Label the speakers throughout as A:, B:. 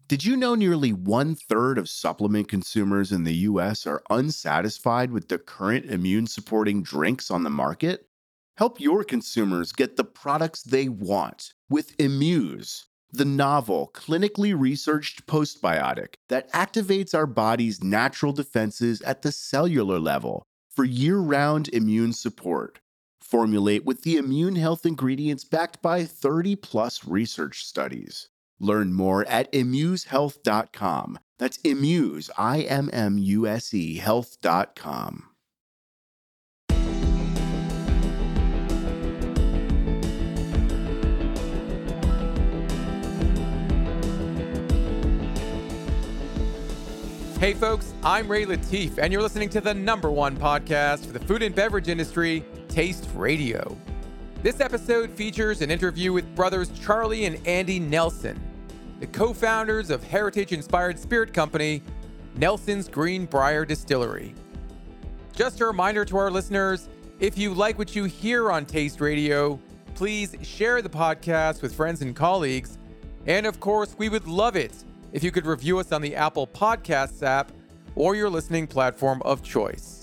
A: Did you know nearly 1/3 of supplement consumers in the US are unsatisfied with the current immune-supporting drinks on the market? Help your consumers get the products they want with Immuse, the novel, clinically researched postbiotic that activates our body's natural defenses at the cellular level for year-round immune support. Formulate with the immune health ingredients backed by 30-plus research studies. Learn more at ImmuseHealth.com. That's Immuse, I-M-M-U-S-E, health.com.
B: Hey folks, I'm Ray Latif, and you're listening to the #1 podcast for the food and beverage industry, Taste Radio. This episode features an interview with brothers Charlie and Andy Nelson, the co-founders of heritage-inspired spirit company, Nelson's Greenbrier Distillery. Just a reminder to our listeners, if you like what you hear on Taste Radio, please share the podcast with friends and colleagues. And of course, we would love it if you could review us on the Apple Podcasts app or your listening platform of choice.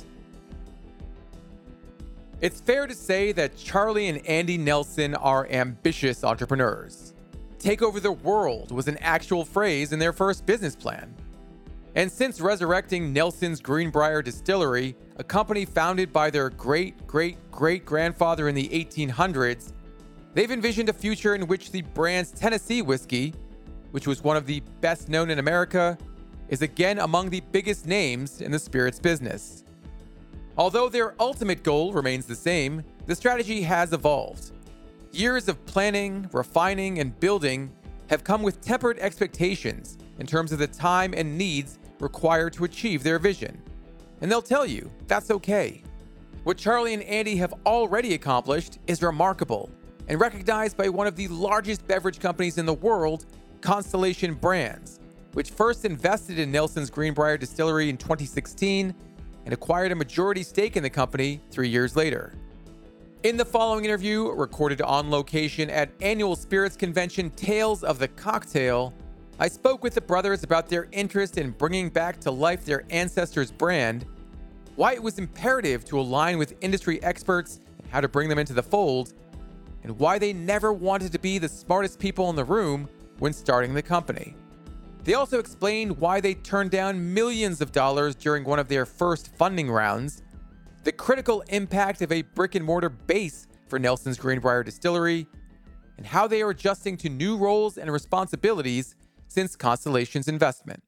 B: It's fair to say that Charlie and Andy Nelson are ambitious entrepreneurs. Take over the world was an actual phrase in their first business plan. And since resurrecting Nelson's Greenbrier Distillery, a company founded by their great-great-great-grandfather in the 1800s, they've envisioned a future in which the brand's Tennessee whiskey, which was one of the best known in America, is again among the biggest names in the spirits business. Although their ultimate goal remains the same, the strategy has evolved. Years of planning, refining, and building have come with tempered expectations in terms of the time and needs required to achieve their vision. And they'll tell you that's okay. What Charlie and Andy have already accomplished is remarkable and recognized by one of the largest beverage companies in the world, Constellation Brands, which first invested in Nelson's Greenbrier Distillery in 2016 and acquired a majority stake in the company 3 years later. In the following interview, recorded on location at annual spirits convention Tales of the Cocktail, I spoke with the brothers about their interest in bringing back to life their ancestors' brand, why it was imperative to align with industry experts and how to bring them into the fold, and why they never wanted to be the smartest people in the room when starting the company. They also explained why they turned down millions of dollars during one of their first funding rounds, the critical impact of a brick-and-mortar base for Nelson's Greenbrier Distillery, and how they are adjusting to new roles and responsibilities since Constellation's investment.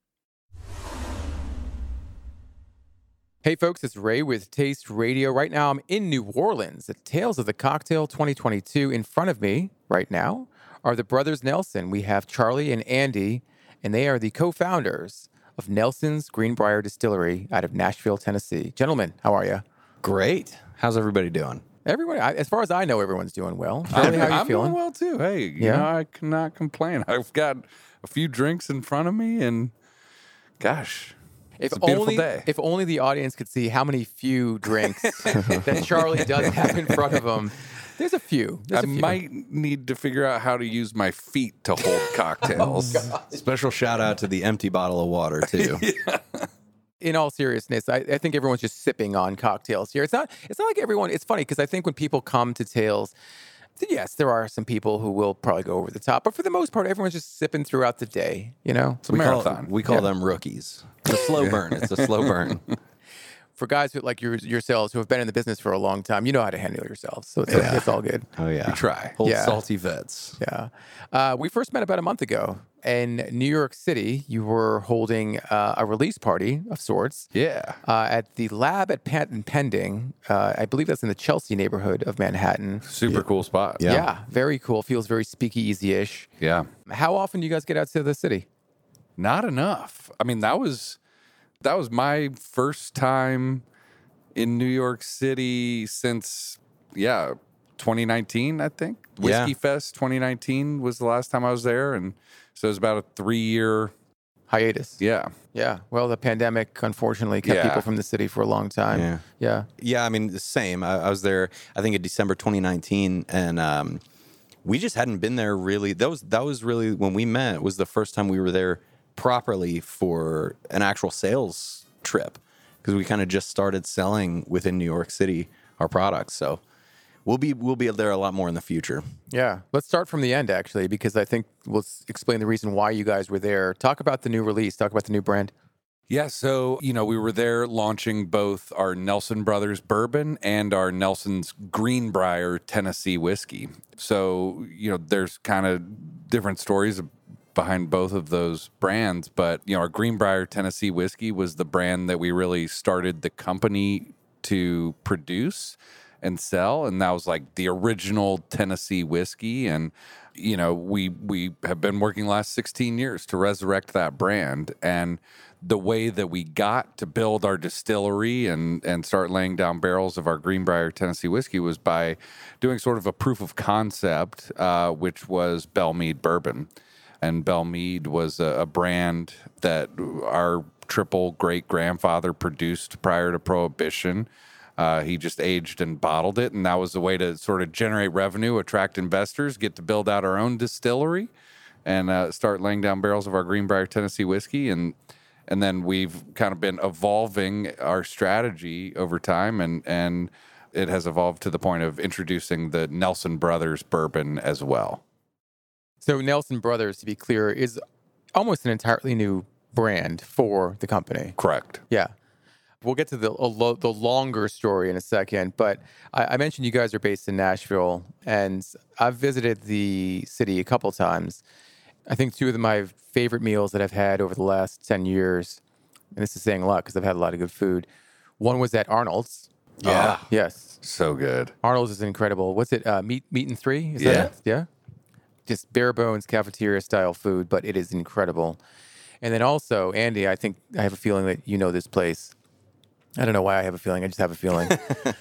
B: Hey folks, it's Ray with Taste Radio. Right now I'm in New Orleans at Tales of the Cocktail 2022. In front of me right now are the brothers Nelson. We have Charlie and Andy, and they are the co-founders of Nelson's Greenbrier Distillery out of Nashville, Tennessee. Gentlemen, how are you?
C: Great. How's everybody doing?
B: Everyone, as far as I know, everyone's doing well. Charlie, how are you
D: I'm
B: feeling?
D: doing well too. Hey, you know, I cannot complain. I've got a few drinks in front of me, and gosh, it's a beautiful day.
B: If only the audience could see how many few drinks that Charlie does have in front of him. There's a few.
D: I might need to figure out how to use my feet to hold cocktails.
C: Special shout out to the empty bottle of water too.
B: In all seriousness, I think everyone's just sipping on cocktails here. It's not like everyone. It's funny because I think when people come to Tales, yes, there are some people who will probably go over the top, but for the most part, everyone's just sipping throughout the day. You know,
D: It's a marathon.
C: We call them rookies. It's a slow burn. It's a slow burn.
B: For guys who, like yourselves who have been in the business for a long time, you know how to handle yourselves, so it's all good.
C: Oh yeah,
D: We try.
C: Old
B: Yeah.
C: salty vets.
B: Yeah. We first met about a month ago in New York City. You were holding a release party of sorts.
D: Yeah.
B: At the lab at Patent Pending. I believe that's in the Chelsea neighborhood of Manhattan.
D: Super cool spot.
B: Yeah, very cool. Feels very speakeasy-ish.
D: Yeah.
B: How often do you guys get out to the city?
D: Not enough. I mean, that was my first time in New York City since 2019, I think. Whiskey Fest 2019 was the last time I was there, and so it was about a 3-year
B: hiatus.
D: Yeah.
B: Well, the pandemic unfortunately kept people from the city for a long time. Yeah.
C: I mean, the same. I was there, I think, in December 2019, and we just hadn't been there really. That was really when we met. Was the first time we were there properly for an actual sales trip because we kind of just started selling within New York City our products. So we'll be there a lot more in the future.
B: Yeah. Let's start from the end, actually, because I think we'll explain the reason why you guys were there. Talk about the new release. Talk about the new brand.
D: Yeah, so, we were there launching both our Nelson Brothers bourbon and our Nelson's Greenbrier Tennessee whiskey. So, there's kind of different stories behind both of those brands, but, our Greenbrier Tennessee whiskey was the brand that we really started the company to produce and sell, and that was like the original Tennessee whiskey. And we have been working the last 16 years to resurrect that brand. And the way that we got to build our distillery and start laying down barrels of our Greenbrier Tennessee whiskey was by doing sort of a proof of concept, which was Belle Meade bourbon. And Belle Meade was a brand that our triple great grandfather produced prior to Prohibition. He just aged and bottled it, and that was the way to sort of generate revenue, attract investors, get to build out our own distillery, and start laying down barrels of our Greenbrier Tennessee whiskey. And then we've kind of been evolving our strategy over time, and it has evolved to the point of introducing the Nelson Brothers bourbon as well.
B: So Nelson Brothers, to be clear, is almost an entirely new brand for the company.
D: Correct.
B: Yeah. We'll get to the longer story in a second, but I mentioned you guys are based in Nashville, and I've visited the city a couple times. I think two of my favorite meals that I've had over the last 10 years, and this is saying a lot because I've had a lot of good food. One was at Arnold's.
C: Yeah.
B: Yes.
D: So good.
B: Arnold's is incredible. What's it? Meat and Three? Is that it? Yeah. Just bare bones cafeteria style food, but it is incredible. And then also, Andy, I think I have a feeling that you know this place. I don't know why I have a feeling. I just have a feeling.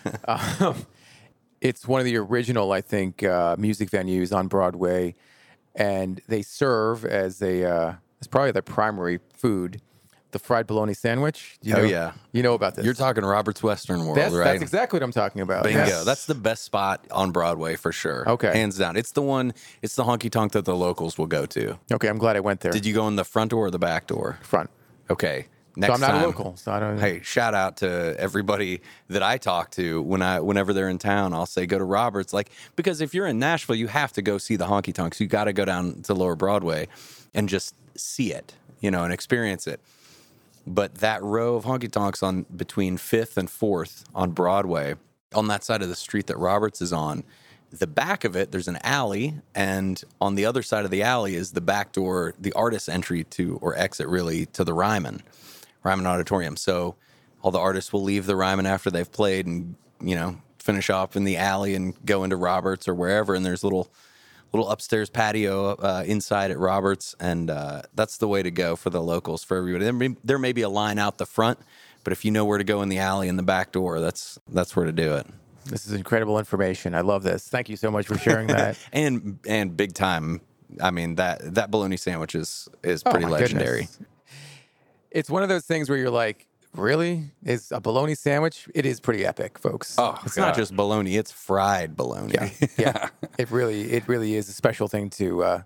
B: It's one of the original, I think, music venues on Broadway, and they serve as it's probably their primary food, the fried bologna sandwich.
C: Yeah.
B: You know about this.
C: You're talking Robert's Western World, right?
B: That's exactly what I'm talking about.
C: Bingo.
B: Yes.
C: That's the best spot on Broadway for sure.
B: Okay.
C: Hands down. It's the honky tonk that the locals will go to.
B: Okay, I'm glad I went there.
C: Did you go in the front door or the back door?
B: Front.
C: Okay.
B: So
C: Next
B: I'm not
C: time,
B: a local, so I don't.
C: Hey, shout out to everybody that I talk to whenever they're in town. I'll say go to Robert's, because if you're in Nashville, you have to go see the honky tonks. You got to go down to Lower Broadway and just see it, and experience it. But that row of honky tonks on between 5th and 4th on Broadway, on that side of the street that Robert's is on, the back of it, there's an alley, and on the other side of the alley is the back door, the artist's entry to, or exit really, to the Ryman Auditorium. So all the artists will leave the Ryman after they've played and, finish off in the alley and go into Robert's or wherever. And there's little upstairs patio inside at Robert's. And that's the way to go for the locals, for everybody. There may be a line out the front, but if you know where to go in the alley and the back door, that's where to do it.
B: This is incredible information. I love this. Thank you so much for sharing that.
C: and big time. I mean, that bologna sandwich is pretty legendary.
B: Goodness. It's one of those things where you're like, really? Is a bologna sandwich? It is pretty epic, folks.
C: Oh, it's not just bologna; it's fried bologna.
B: Yeah. It really is a special thing to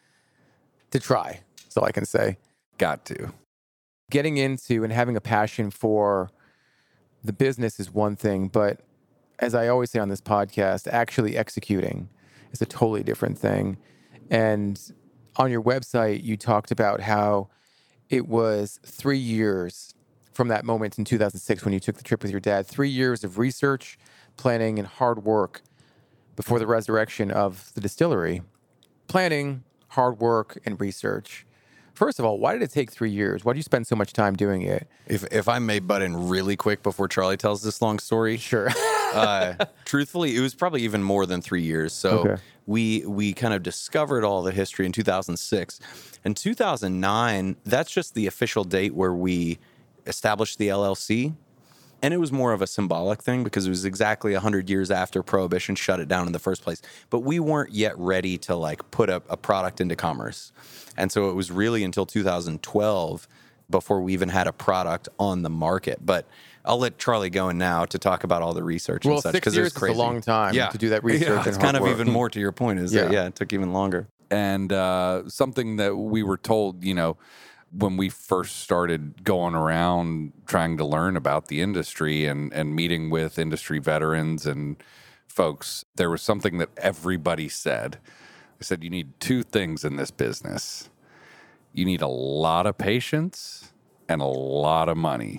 B: try. That's all I can say.
D: Got to.
B: Getting into and having a passion for the business is one thing, but as I always say on this podcast, actually executing is a totally different thing. And on your website, you talked about how it was 3 years from that moment in 2006 when you took the trip with your dad, 3 years of research, planning, and hard work before the resurrection of the distillery. Planning, hard work, and research. First of all, why did it take 3 years? Why did you spend so much time doing it?
C: If I may butt in really quick before Charlie tells this long story.
B: Sure.
C: Truthfully, it was probably even more than 3 years. So
B: Okay.
C: we kind of discovered all the history in 2006. In 2009, that's just the official date where we established the LLC. And it was more of a symbolic thing because it was exactly 100 years after Prohibition shut it down in the first place. But we weren't yet ready to put a product into commerce. And so it was really until 2012 before we even had a product on the market. But I'll let Charlie go in now to talk about all the research and such.
B: 6 years is a long time to do that research. And
C: It's
B: hard
C: kind of
B: work.
C: even more to your point is that, it took even longer.
D: And something that we were told, when we first started going around trying to learn about the industry and meeting with industry veterans and folks, there was something that everybody said. They said, you need two things in this business. You need a lot of patience and a lot of money.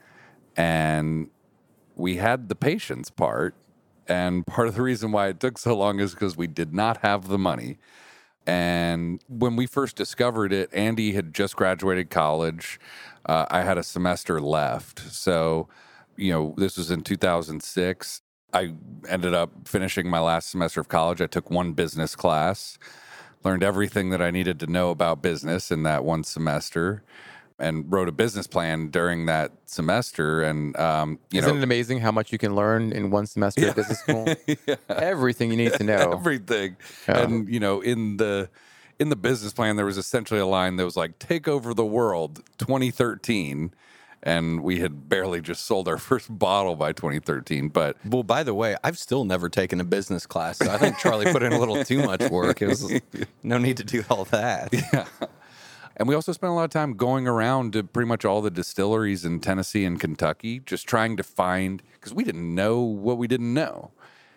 D: And we had the patience part. And part of the reason why it took so long is because we did not have the money. And when we first discovered it, Andy had just graduated college. I had a semester left. So, this was in 2006. I ended up finishing my last semester of college. I took one business class, learned everything that I needed to know about business in that one semester, and wrote a business plan during that semester. And,
B: Isn't it amazing how much you can learn in one semester of business school?
D: Yeah.
B: Everything you need to know.
D: Everything.
B: Yeah.
D: And, in the business plan, there was essentially a line that was like, take over the world 2013. And we had barely just sold our first bottle by 2013. But
C: Well, by the way, I've still never taken a business class. So I think Charlie put in a little too much work. It was no need to do all that.
D: yeah. And we also spent a lot of time going around to pretty much all the distilleries in Tennessee and Kentucky, just trying to find, because we didn't know what we didn't know.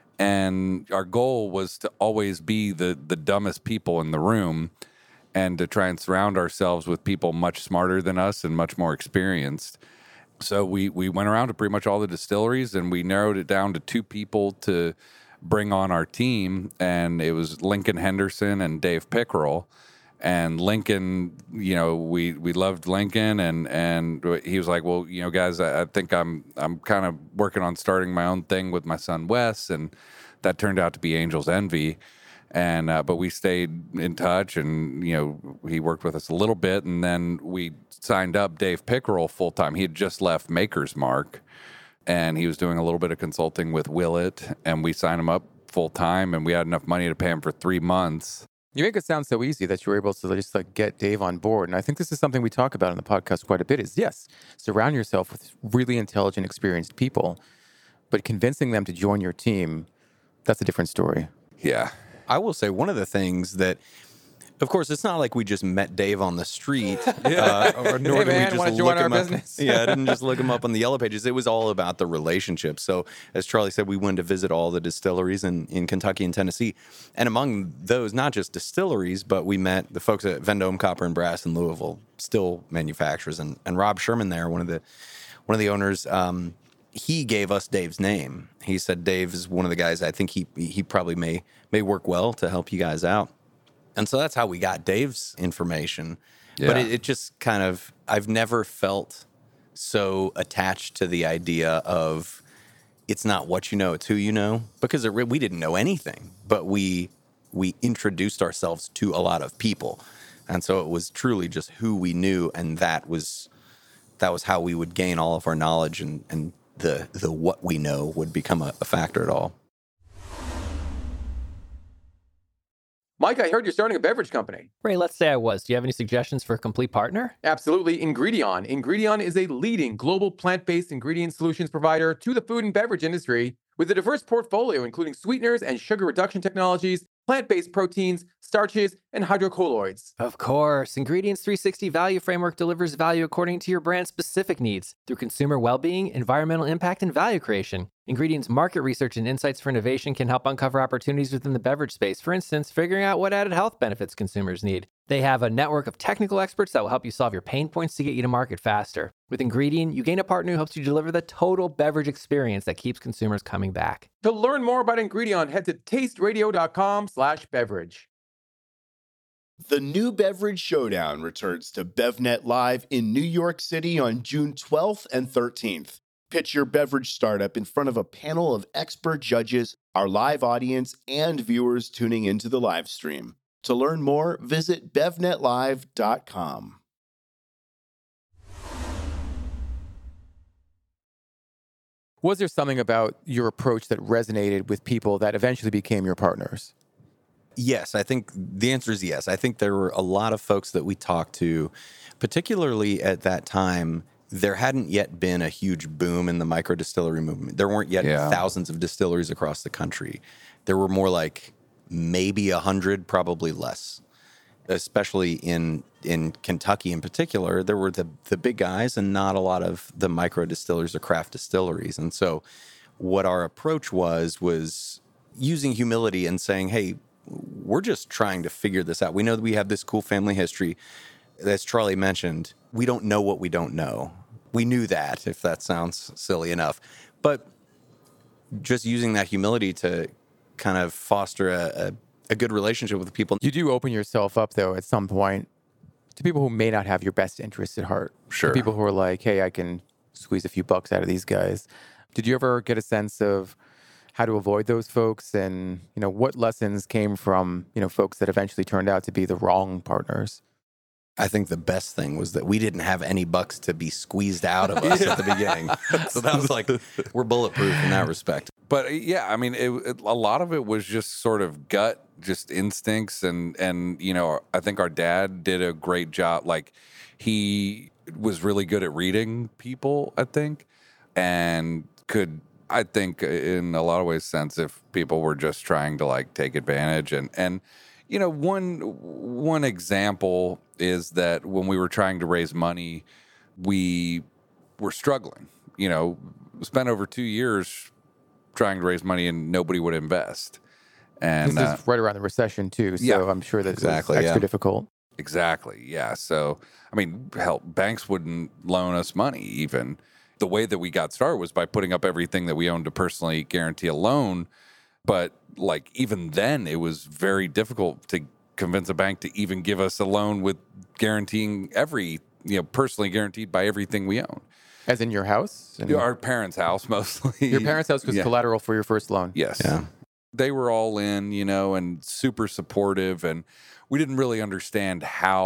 D: And our goal was to always be the dumbest people in the room and to try and surround ourselves with people much smarter than us and much more experienced. So we went around to pretty much all the distilleries, and we narrowed it down to two people to bring on our team. And it was Lincoln Henderson and Dave Pickerel. And Lincoln, we loved Lincoln, and he was like, well, guys, I think I'm kind of working on starting my own thing with my son Wes, and that turned out to be Angel's Envy. And but we stayed in touch, and he worked with us a little bit, and then we signed up Dave Pickerel full time. He had just left Maker's Mark, and he was doing a little bit of consulting with Willett, and we signed him up full time, and we had enough money to pay him for 3 months.
B: You make it sound so easy that you were able to just get Dave on board. And I think this is something we talk about in the podcast quite a bit is, yes, surround yourself with really intelligent, experienced people, but convincing them to join your team, that's a different story.
D: Yeah.
C: I will say one of the things that, of course, it's not like we just met Dave on the street, or nor
B: Hey,
C: did
B: man,
C: we
B: wanna
C: just
B: join
C: look
B: our
C: him up.
B: business?
C: Yeah, I didn't just look him up on the Yellow Pages. It was all about the relationship. So, as Charlie said, we went to visit all the distilleries in Kentucky and Tennessee, and among those, not just distilleries, but we met the folks at Vendome Copper and Brass in Louisville, still manufacturers, and Rob Sherman there, one of the owners. He gave us Dave's name. He said Dave is one of the guys I think he probably may work well to help you guys out. And so that's how we got Dave's information.
D: Yeah.
C: But it just kind of, I've never felt so attached to the idea of it's not what you know, it's who you know. Because we didn't know anything, but we introduced ourselves to a lot of people. And so it was truly just who we knew, and that was how we would gain all of our knowledge, and the what we know would become a factor at all.
B: Mike, I heard you're starting a beverage company.
E: Ray, let's say I was. Do you have any suggestions for a complete partner?
B: Absolutely. Ingredion. Ingredion is a leading global plant-based ingredient solutions provider to the food and beverage industry with a diverse portfolio including sweeteners and sugar reduction technologies, plant-based proteins, starches, and hydrocolloids.
E: Of course. Ingredients 360 Value Framework delivers value according to your brand's specific needs through consumer well-being, environmental impact, and value creation. Ingredients market research and insights for innovation can help uncover opportunities within the beverage space. For instance, figuring out what added health benefits consumers need. They have a network of technical experts that will help you solve your pain points to get you to market faster. With Ingredion, you gain a partner who helps you deliver the total beverage experience that keeps consumers coming back.
B: To learn more about Ingredion, head to tasteradio.com/beverage.
A: The New Beverage Showdown returns to BevNet Live in New York City on June 12th and 13th. Pitch your beverage startup in front of a panel of expert judges, our live audience, and viewers tuning into the live stream. To learn more, visit bevnetlive.com.
B: Was there something about your approach that resonated with people that eventually became your partners?
C: Yes, I think the answer is yes. I think there were a lot of folks that we talked to, particularly at that time. There hadn't yet been a huge boom in the micro distillery movement. There weren't yet thousands of distilleries across the country. There were more like maybe 100, probably less. especially in Kentucky in particular, there were the big guys and not a lot of the micro distillers or craft distilleries. And so what our approach was using humility and saying, hey, we're just trying to figure this out. We know that we have this cool family history. As Charlie mentioned, we don't know what we don't know. We knew that, if that sounds silly enough. But just using that humility to kind of foster a good relationship with people.
B: You do open yourself up, though, at some point to people who may not have your best interests at heart.
C: Sure.
B: To people who are like, hey, I can squeeze a few bucks out of these guys. Did you ever get a sense of how to avoid those folks, and what lessons came from folks that eventually turned out to be the wrong partners?
C: I think the best thing was that we didn't have any bucks to be squeezed out of us at the beginning. So that was like, we're bulletproof in that respect.
D: But yeah, I mean, a lot of it was just sort of gut, just instincts. And I think our dad did a great job. Like, he was really good at reading people, I think, and could, I think, in a lot of ways, sense if people were just trying to like take advantage. And one example is that when we were trying to raise money, we were struggling. Spent over 2 years trying to raise money and nobody would invest. And
B: this is right around the recession too, so
C: yeah,
B: I'm sure that
C: exactly,
B: it's extra difficult.
D: Exactly, yeah. So, I mean, hell, banks wouldn't loan us money even. The way that we got started was by putting up everything that we owned to personally guarantee a loan. But like even then, it was very difficult to convince a bank to even give us a loan with guaranteeing personally guaranteed by everything we own.
B: As in your house?
D: Our parents' house mostly.
B: Your parents' house was collateral for your first loan?
D: Yes.
C: Yeah.
D: They were all in, and super supportive. And we didn't really understand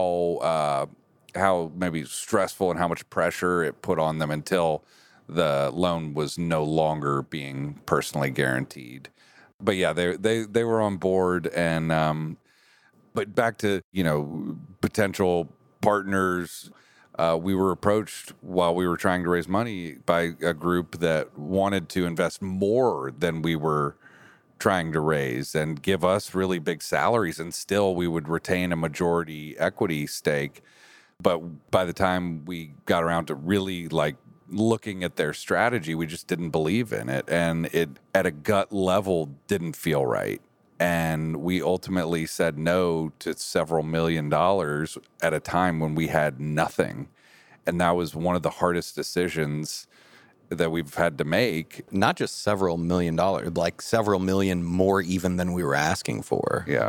D: how maybe stressful and how much pressure it put on them until the loan was no longer being personally guaranteed. But yeah, they were on board. And but back to potential partners, we were approached while we were trying to raise money by a group that wanted to invest more than we were trying to raise and give us really big salaries, and still we would retain a majority equity stake. But by the time we got around to really like looking at their strategy, we just didn't believe in it, and it at a gut level didn't feel right. And we ultimately said no to several $1 million at a time when we had nothing. And that was one of the hardest decisions that we've had to make.
C: Not just several $1 million, like several million more even than we were asking for.
D: Yeah.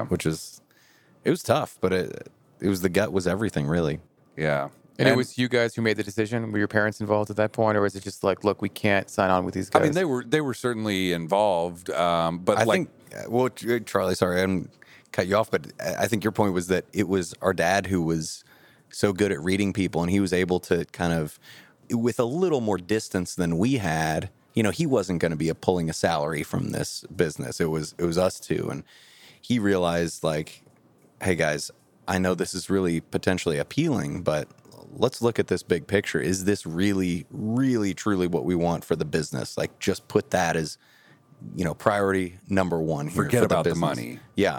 C: It was tough, but it was the gut was everything, really.
D: Yeah.
B: And it was you guys who made the decision? Were your parents involved at that point, or was it just like, look, we can't sign on with these guys?
D: I mean, they were certainly involved, but
C: I think, well, Charlie, sorry, I didn't cut you off, but I think your point was that it was our dad who was so good at reading people, and he was able to kind of, with a little more distance than we had, he wasn't going to be pulling a salary from this business. It was us two, and he realized like, hey guys, I know this is really potentially appealing, but let's look at this big picture. Is this really, really, truly what we want for the business? Like, just put that as, priority number one here.
D: Forget
C: for
D: about the
C: business.
D: money.
C: Yeah.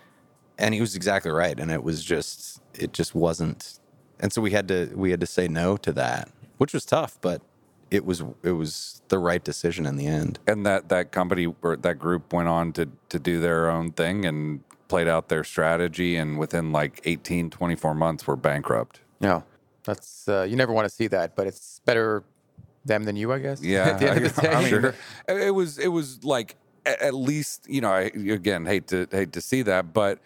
C: And he was exactly right. And it just wasn't. And so we had to say no to that, which was tough, but it was the right decision in the end.
D: And that company or that group went on to do their own thing and played out their strategy. And within like 18, 24 months, we're bankrupt.
B: No. That's you never want to see that, but it's better them than you, I guess.
D: Yeah,
B: at the end of the day.
D: I mean, it was like at least I again hate to see that, but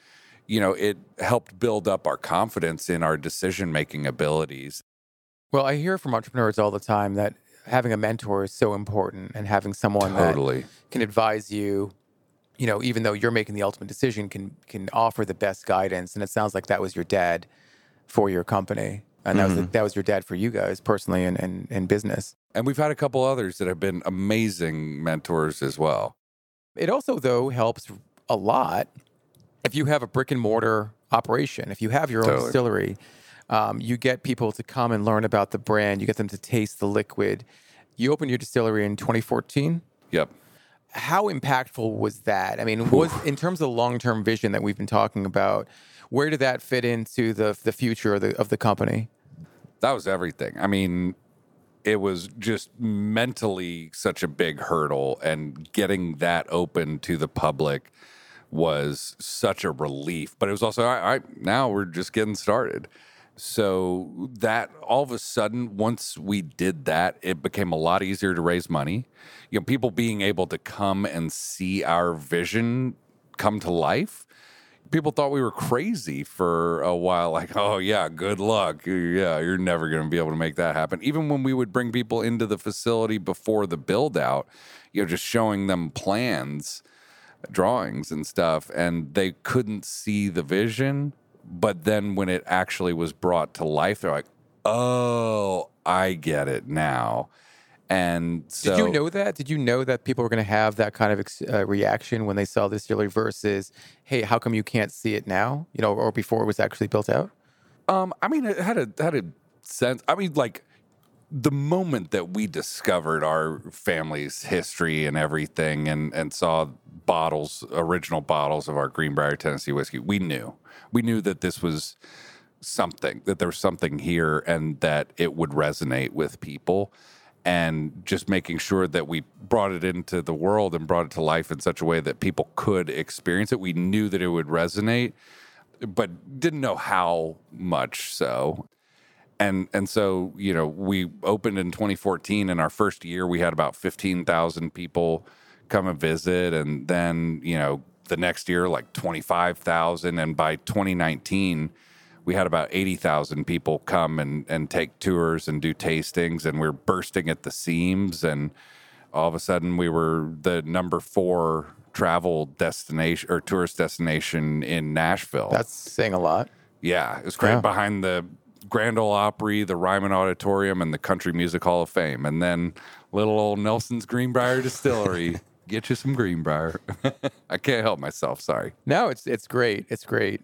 D: it helped build up our confidence in our decision making abilities.
B: Well, I hear from entrepreneurs all the time that having a mentor is so important, and having someone
D: Totally.
B: that can advise you, even though you're making the ultimate decision, can offer the best guidance. And it sounds like that was your dad for your company. And that was your dad for you guys personally and in business.
D: And we've had a couple others that have been amazing mentors as well.
B: It also, though, helps a lot if you have a brick and mortar operation. If you have your own distillery, you get people to come and learn about the brand. You get them to taste the liquid. You opened your distillery in 2014.
D: Yep.
B: How impactful was that? I mean, was in terms of the long-term vision that we've been talking about, Where did that fit into the future of the company?
D: That was everything. I mean, it was just mentally such a big hurdle, and getting that open to the public was such a relief. But it was also, all right, now we're just getting started. So that all of a sudden, once we did that, it became a lot easier to raise money. You know, people being able to come and see our vision come to life. People thought we were crazy for a while, like, oh, yeah, good luck. Yeah, you're never going to be able to make that happen. Even when we would bring people into the facility before the build out, you know, just showing them plans, drawings and stuff, and they couldn't see the vision. But then when it actually was brought to life, they're like, oh, I get it now. And so,
B: did you know that? Did you know that people were going to have that kind of reaction when they saw the distillery versus, hey, how come you can't see it now? You know, or before it was actually built out?
D: I mean, it had a sense. I mean, like the moment that we discovered our family's history and everything, and saw original bottles of our Greenbrier Tennessee whiskey, we knew that this was something, that there was something here, and that it would resonate with people. And just making sure that we brought it into the world and brought it to life in such a way that people could experience it. We knew that it would resonate, but didn't know how much so. And so, you know, we opened in 2014. In our first year, we had about 15,000 people come and visit. And then, you know, the next year, like 25,000. And by 2019, we had about 80,000 people come and take tours and do tastings, and we're bursting at the seams. And all of a sudden, we were the number 4 travel destination or tourist destination in Nashville.
B: That's saying a lot.
D: Yeah, it was great. Yeah. Behind the Grand Ole Opry, the Ryman Auditorium, and the Country Music Hall of Fame. And then little old Nelson's Greenbrier Distillery. Get you some Greenbrier. I can't help myself. Sorry.
B: No, it's great. It's great.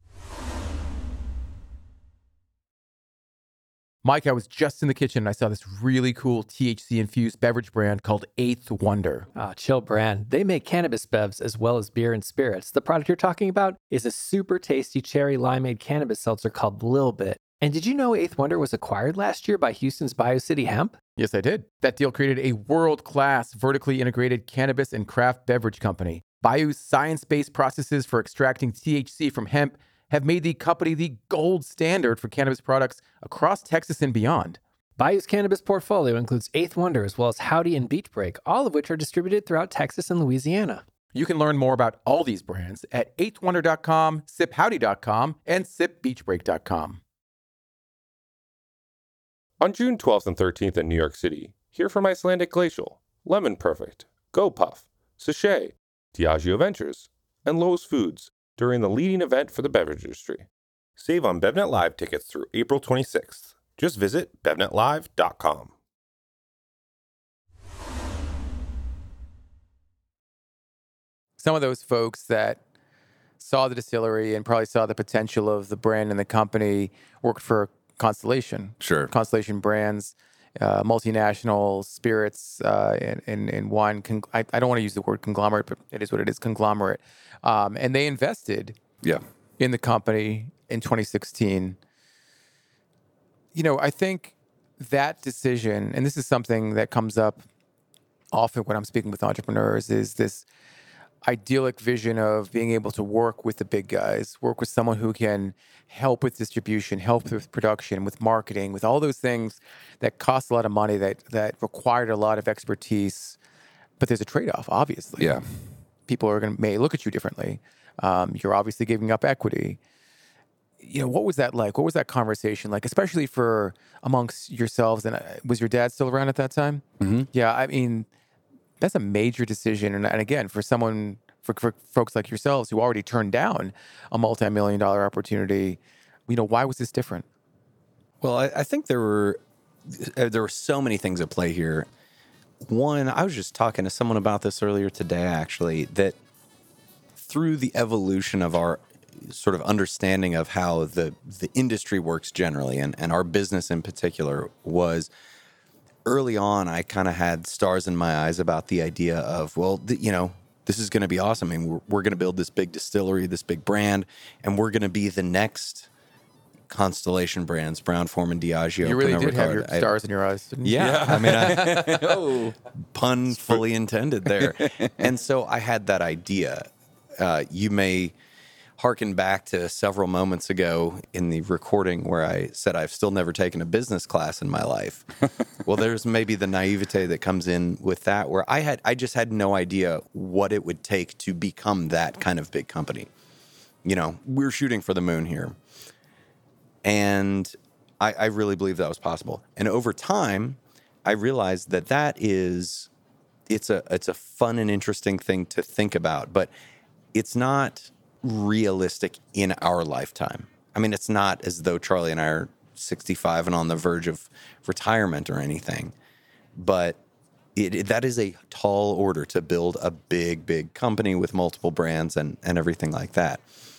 B: Mike, I was just in the kitchen and I saw this really cool THC-infused beverage brand called Eighth Wonder.
E: Chill brand. They make cannabis bevs as well as beer and spirits. The product you're talking about is a super tasty cherry limeade cannabis seltzer called Lil Bit. And did you know Eighth Wonder was acquired last year by Houston's BioCity Hemp?
B: Yes, I did. That deal created a world-class vertically integrated cannabis and craft beverage company. Bio's science-based processes for extracting THC from hemp have made the company the gold standard for cannabis products across Texas and beyond.
E: Bio's cannabis portfolio includes Eighth Wonder as well as Howdy and Beach Break, all of which are distributed throughout Texas and Louisiana.
B: You can learn more about all these brands at eighthwonder.com, siphowdy.com, and sipbeachbreak.com.
F: On June 12th and 13th in New York City, hear from Icelandic Glacial, Lemon Perfect, GoPuff, Sachet, Diageo Ventures, and Lowe's Foods during the leading event for the beverage industry. Save on BevNet Live tickets through April 26th. Just visit bevnetlive.com.
B: Some of those folks that saw the distillery and probably saw the potential of the brand and the company worked for Constellation.
D: Sure.
B: Constellation Brands, multinational spirits and wine. I don't want to use the word conglomerate, but it is what it is, conglomerate. And they invested in the company in 2016. You know, I think that decision, and this is something that comes up often when I'm speaking with entrepreneurs, is this idyllic vision of being able to work with the big guys, work with someone who can help with distribution, help with production, with marketing, with all those things that cost a lot of money, that required a lot of expertise. But there's a trade-off, obviously.
D: Yeah.
B: People may look at you differently. You're obviously giving up equity. You know, what was that like? What was that conversation like, especially for amongst yourselves? And was your dad still around at that time?
D: Mm-hmm.
B: Yeah, I mean, that's a major decision. And again, for folks like yourselves who already turned down a multi-million-dollar opportunity, you know, why was this different?
C: Well, I think there were so many things at play here. One, I was just talking to someone about this earlier today, actually, that through the evolution of our sort of understanding of how the industry works generally, and our business in particular, was early on, I kind of had stars in my eyes about the idea of, well, this is going to be awesome. I mean, we're going to build this big distillery, this big brand, and we're going to be the next Constellation Brands, Brown-Forman, Diageo.
B: You really
C: Pernod
B: did have
C: Ricard.
B: your stars in your eyes, didn't you?
C: Yeah. I mean, pun fully intended there. And so I had that idea. You may harken back to several moments ago in the recording where I said I've still never taken a business class in my life. Well, there's maybe the naivete that comes in with that, where I just had no idea what it would take to become that kind of big company. You know, we're shooting for the moon here. And I really believe that was possible. And over time, I realized that it's a fun and interesting thing to think about, but it's not realistic in our lifetime. I mean, it's not as though Charlie and I are 65 and on the verge of retirement or anything, but that is a tall order to build a big company with multiple brands and everything like that.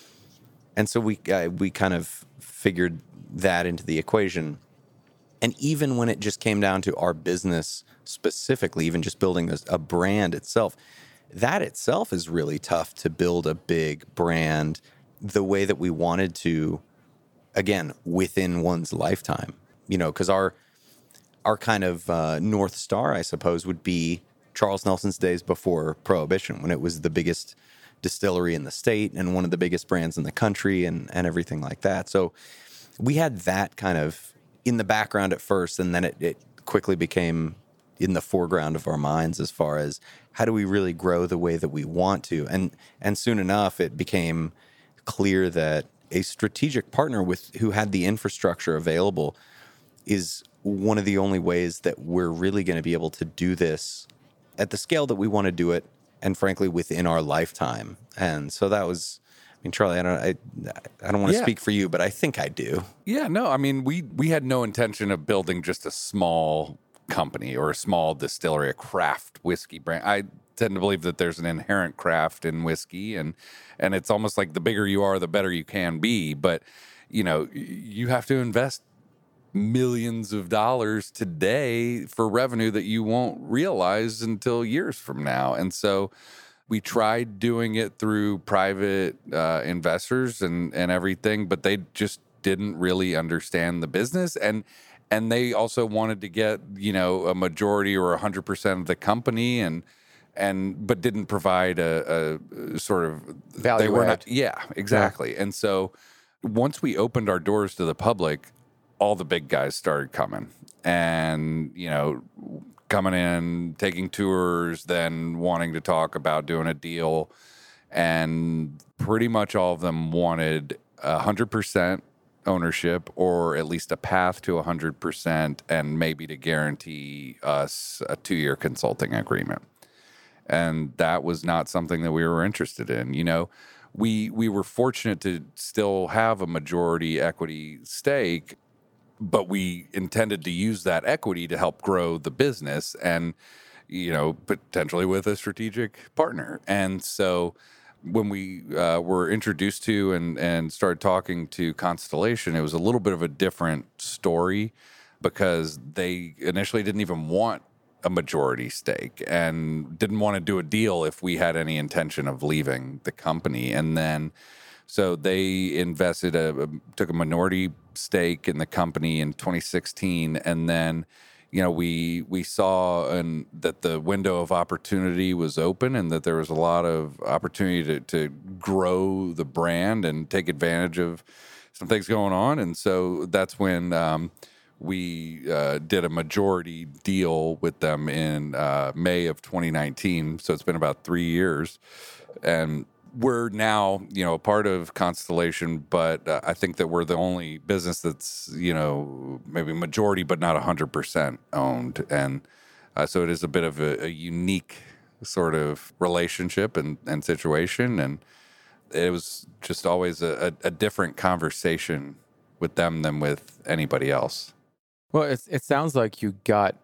C: And so we kind of figured that into the equation. And even when it just came down to our business specifically, even just building a brand itself, that itself is really tough to build a big brand the way that we wanted to, again, within one's lifetime. You know, because our kind of North Star, I suppose, would be Charles Nelson's days before Prohibition, when it was the biggest distillery in the state and one of the biggest brands in the country and everything like that. So we had that kind of in the background at first, and then it quickly became in the foreground of our minds as far as how do we really grow the way that we want to. And soon enough, it became clear that a strategic partner who had the infrastructure available is one of the only ways that we're really going to be able to do this at the scale that we want to do it, and frankly, within our lifetime. And so that was, I mean, Charlie, I don't want to speak for you, but I think I do.
D: Yeah, no, I mean, we had no intention of building just a small company or a small distillery, a craft whiskey brand. I tend to believe that there's an inherent craft in whiskey, and it's almost like the bigger you are, the better you can be. But, you know, you have to invest millions of dollars today for revenue that you won't realize until years from now. And so we tried doing it through private investors and everything, but they just didn't really understand the business. And they also wanted to get, you know, a majority or 100% of the company but didn't provide a sort of
B: value
D: they were
B: add.
D: not, yeah, exactly. Yeah. And so once we opened our doors to the public, all the big guys started coming and, you know, coming in, taking tours, then wanting to talk about doing a deal. And pretty much all of them wanted 100% ownership, or at least a path to 100%, and maybe to guarantee us a 2-year consulting agreement. And that was not something that we were interested in. You know, we were fortunate to still have a majority equity stake, but we intended to use that equity to help grow the business and, you know, potentially with a strategic partner. And so when we were introduced to and started talking to Constellation, it was a little bit of a different story, because they initially didn't even want a majority stake and didn't want to do a deal if we had any intention of leaving the company. And then so they invested, took a minority stake in the company in 2016. And then, you know, we saw that the window of opportunity was open and that there was a lot of opportunity to grow the brand and take advantage of some things going on. And so that's when we did a majority deal with them in May of 2019. So it's been about 3 years. And we're now, you know, a part of Constellation, but I think that we're the only business that's, you know, maybe majority, but not 100% owned. And so it is a bit of a unique sort of relationship and situation. And it was just always a different conversation with them than with anybody else.
B: Well, it sounds like you got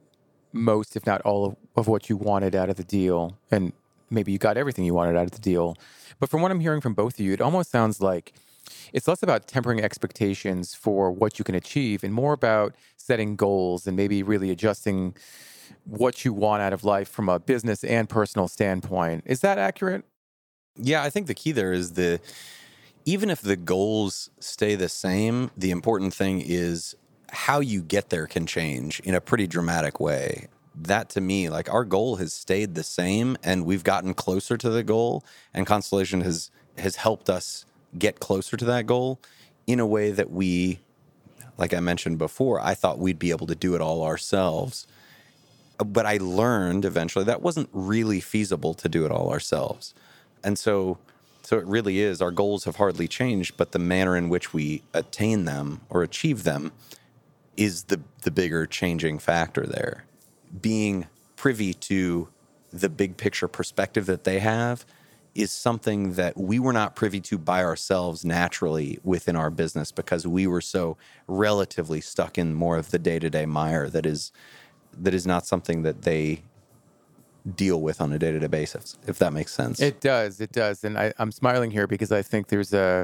B: most, if not all, of what you wanted out of the deal, and maybe you got everything you wanted out of the deal. But from what I'm hearing from both of you, it almost sounds like it's less about tempering expectations for what you can achieve and more about setting goals and maybe really adjusting what you want out of life from a business and personal standpoint. Is that accurate?
C: Yeah, I think the key there is even if the goals stay the same, the important thing is how you get there can change in a pretty dramatic way. That to me, like our goal has stayed the same and we've gotten closer to the goal, and Constellation has helped us get closer to that goal in a way that we, like I mentioned before, I thought we'd be able to do it all ourselves. But I learned eventually that wasn't really feasible to do it all ourselves. And so it really is, our goals have hardly changed, but the manner in which we attain them or achieve them is the bigger changing factor there. Being privy to the big picture perspective that they have is something that we were not privy to by ourselves naturally within our business, because we were so relatively stuck in more of the day-to-day mire that is not something that they deal with on a day-to-day basis, if that makes sense.
B: It does. And I'm smiling here because I think there's a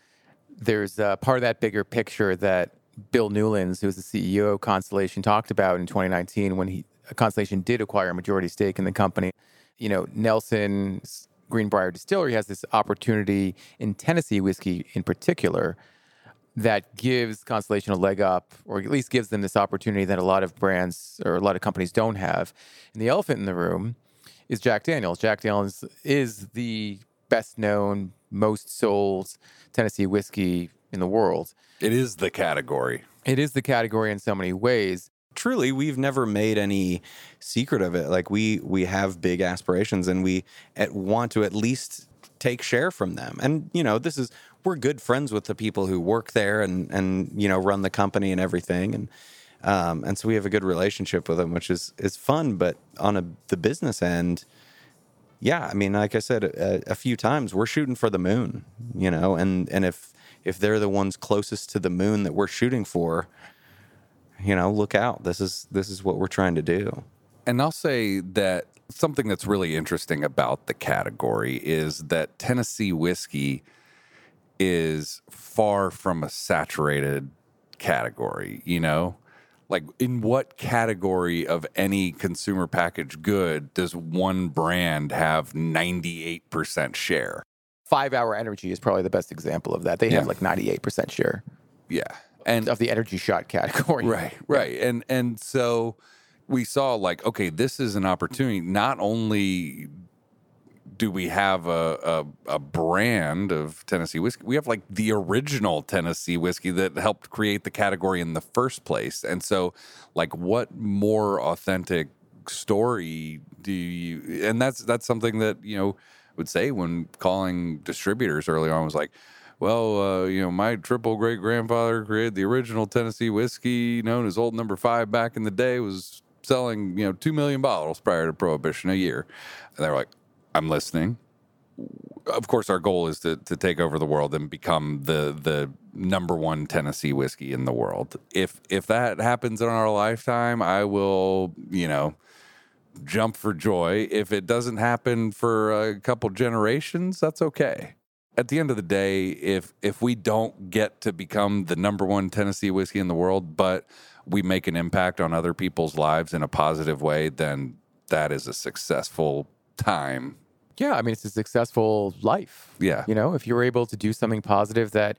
B: part of that bigger picture that Bill Newlands, who was the CEO of Constellation, talked about in 2019 when Constellation did acquire a majority stake in the company. You know, Nelson's Greenbrier Distillery has this opportunity in Tennessee whiskey in particular that gives Constellation a leg up, or at least gives them this opportunity that a lot of brands or a lot of companies don't have. And the elephant in the room is Jack Daniel's. Jack Daniel's is the best known, most sold Tennessee whiskey in the world.
D: It is the category.
B: It is the category in so many ways.
C: Truly, we've never made any secret of it. Like we have big aspirations, and we want to at least take share from them. And, you know, we're good friends with the people who work there and you know, run the company and everything. And so we have a good relationship with them, which is fun. But on the business end, yeah, I mean, like I said, a few times we're shooting for the moon, you know, and if they're the ones closest to the moon that we're shooting for, you know, look out. This is what we're trying to do.
D: And I'll say that something that's really interesting about the category is that Tennessee whiskey is far from a saturated category, you know? Like, in what category of any consumer packaged good does one brand have 98% share?
B: 5 Hour Energy is probably the best example of that. They have like 98% share.
D: Yeah. And
B: of the energy shot category.
D: Right. And so we saw, like, okay, this is an opportunity. Not only do we have a brand of Tennessee whiskey, we have like the original Tennessee whiskey that helped create the category in the first place. And so, like, what more authentic story do you? And that's something that, you know, would say when calling distributors early on, was like, well, you know, my triple great grandfather created the original Tennessee whiskey known as Old Number 5 back in the day, was selling, you know, 2 million bottles prior to Prohibition a year. And they were like, I'm listening. Of course, our goal is to take over the world and become the number one Tennessee whiskey in the world. If that happens in our lifetime, I will, you know, jump for joy. If it doesn't happen for a couple generations, that's okay. At the end of the day, if we don't get to become the number one Tennessee whiskey in the world, but we make an impact on other people's lives in a positive way, then that is a successful time.
B: Yeah, I mean, it's a successful life.
D: Yeah.
B: You know, if you're able to do something positive that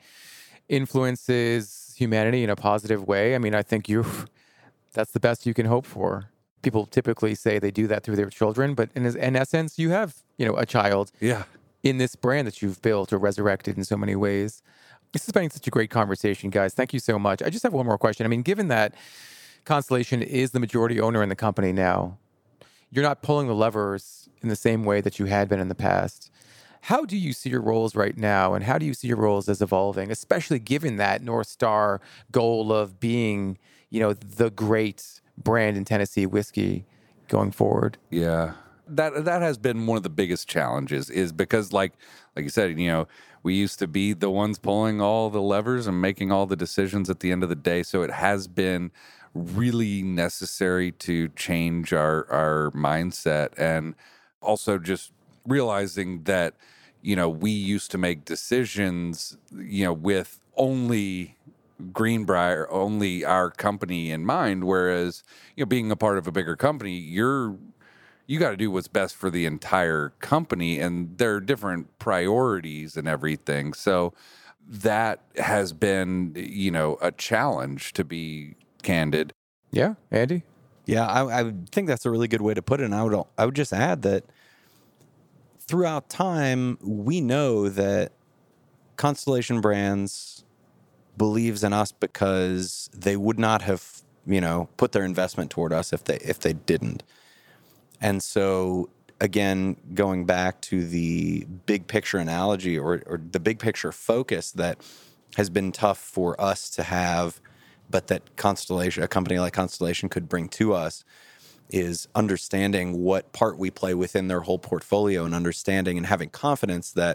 B: influences humanity in a positive way, I mean, I think that's the best you can hope for. People typically say they do that through their children, but in essence, you have, you know, a child in this brand that you've built or resurrected in so many ways. This has been such a great conversation, guys. Thank you so much. I just have one more question. I mean, given that Constellation is the majority owner in the company now, you're not pulling the levers in the same way that you had been in the past. How do you see your roles right now, and how do you see your roles as evolving, especially given that North Star goal of being, you know, the great brand in Tennessee whiskey going forward?
D: Yeah. That has been one of the biggest challenges, is because like you said, you know, we used to be the ones pulling all the levers and making all the decisions at the end of the day. So it has been really necessary to change our mindset, and also just realizing that, you know, we used to make decisions, you know, with only Greenbrier, only our company in mind. Whereas, being a part of a bigger company, you got to do what's best for the entire company, and there are different priorities and everything. So that has been, a challenge, to be candid.
B: Yeah, Andy?
C: Yeah, I would think that's a really good way to put it. And I would just add that throughout time, we know that Constellation Brands believes in us because they would not have, put their investment toward us if they didn't. And so, again, going back to the big picture analogy or the big picture focus that has been tough for us to have, but that Constellation, a company like Constellation, could bring to us, is understanding what part we play within their whole portfolio, and understanding and having confidence that,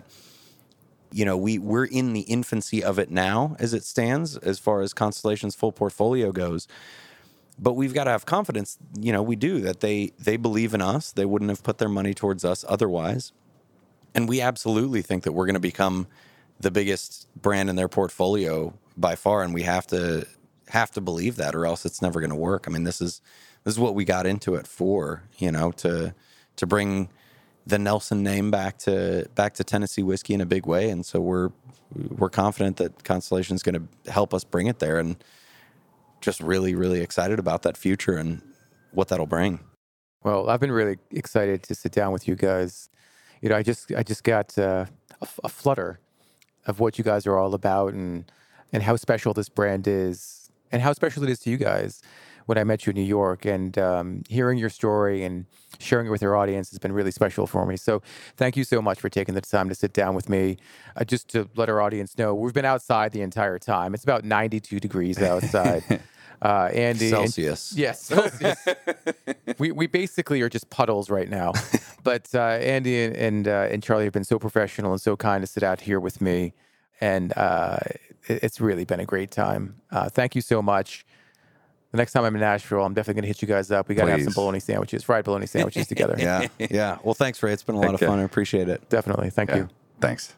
C: we're in the infancy of it now as it stands, as far as Constellation's full portfolio goes. But we've got to have confidence, we do, that they believe in us. They wouldn't have put their money towards us otherwise. And we absolutely think that we're going to become the biggest brand in their portfolio by far. And we have to believe that, or else it's never going to work. I mean, this is what we got into it for, to bring the Nelson name back to Tennessee whiskey in a big way. And so we're confident that Constellation is going to help us bring it there, and just really, really excited about that future and what that'll bring.
B: Well, I've been really excited to sit down with you guys. I just got a flutter of what you guys are all about, and how special this brand is, and how special it is to you guys. When I met you in New York, and hearing your story and sharing it with your audience has been really special for me. So thank you so much for taking the time to sit down with me. Just to let our audience know, we've been outside the entire time. It's about 92 degrees outside. Andy,
C: Celsius.
B: Yes, Celsius. we basically are just puddles right now. But Andy and Charlie have been so professional and so kind to sit out here with me. And it's really been a great time. Thank you so much. The next time I'm in Nashville, I'm definitely going to hit you guys up. We got to have some bologna sandwiches, fried bologna sandwiches together.
C: Yeah. Well, thanks, Ray. It's been a lot of fun. I appreciate it.
B: Definitely. Thank you.
D: Thanks.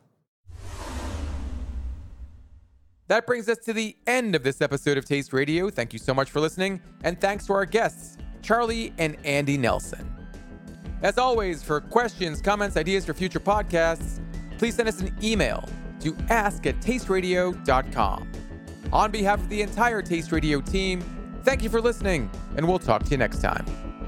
B: That brings us to the end of this episode of Taste Radio. Thank you so much for listening. And thanks to our guests, Charlie and Andy Nelson. As always, for questions, comments, ideas for future podcasts, please send us an email to ask@tasteradio.com. On behalf of the entire Taste Radio team, thank you for listening, and we'll talk to you next time.